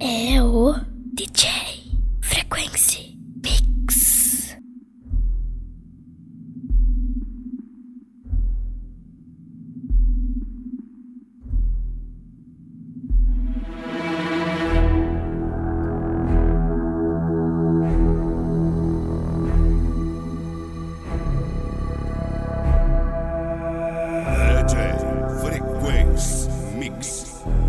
É o DJ Frequency Mix. DJ Frequency Mix.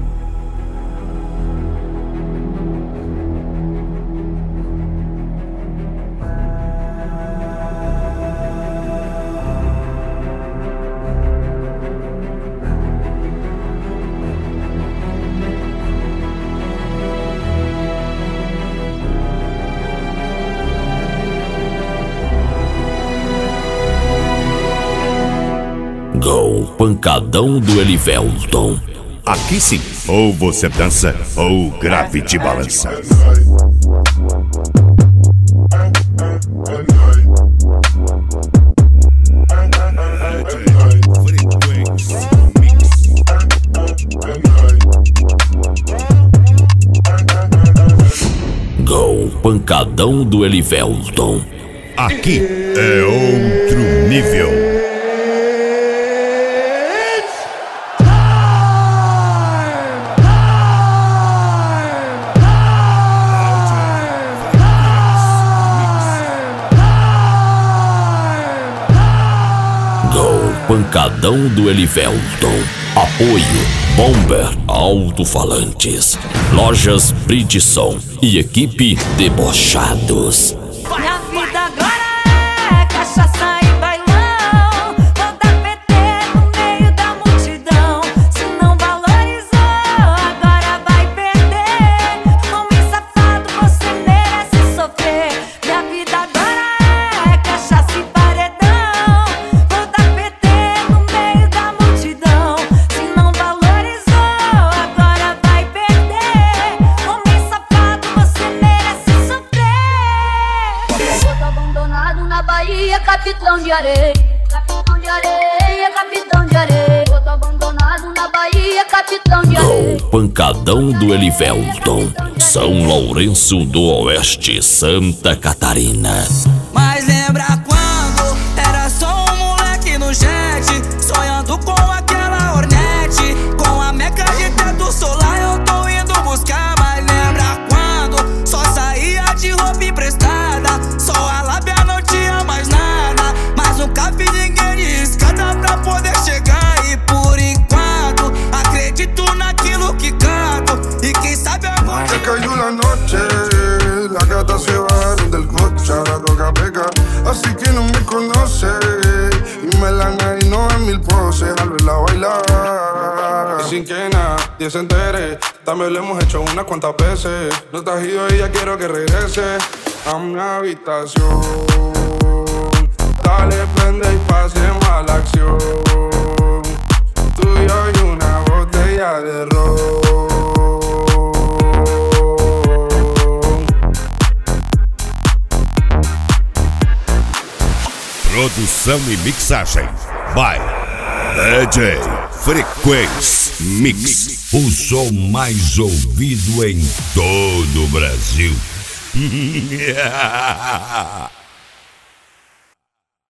Go, pancadão do Elivelton. Aqui sim, ou você dança ou o grave te balança. Go, pancadão do Elivelton. Aqui é outro nível. Pancadão do Elivelton. Apoio Bomber Alto-Falantes, Lojas Bridson e equipe Debochados. Minha vida agora é cachaça e bailão. Vou dar PT no meio da multidão. Se não valorizou, agora vai perder. Homem safado, você merece sofrer. Minha vida agora é cachaça e paredão. Vou dar PT no meio da multidão. Se não valorizou, agora vai perder. Homem safado, você merece sofrer. Tô abandonado na Bahia, capitão de areia. Capitão de areia, capitão de areia. Tô abandonado na Bahia, capitão de areia. Go, pancadão do Elivelton. São Lourenço do Oeste, Santa Catarina. Mas lembra quando era só um moleque no jet, sonhando com aquela Hornet, com a meca de teto solar eu tô indo buscar. Mas lembra quando só saía de roupa emprestada, só a lábia não tinha mais nada, mas nunca vi ninguém de escada pra poder chegar. E por enquanto acredito naquilo que canto, e quem sabe agora Se cayó la noche, las gatas se bajaron del coche, la droga pega, así que no me conoce. Y me la y no en mil poses al verla bailar. Y sin que nadie se entere, también lo hemos hecho unas cuantas veces. No te has ido y ya quiero que regrese a mi habitación. Dale, prende y pasemos a la acción. Tú y yo y una botella de ron. Produção e mixagem by DJ Frequency Mix. O som mais ouvido em todo o Brasil.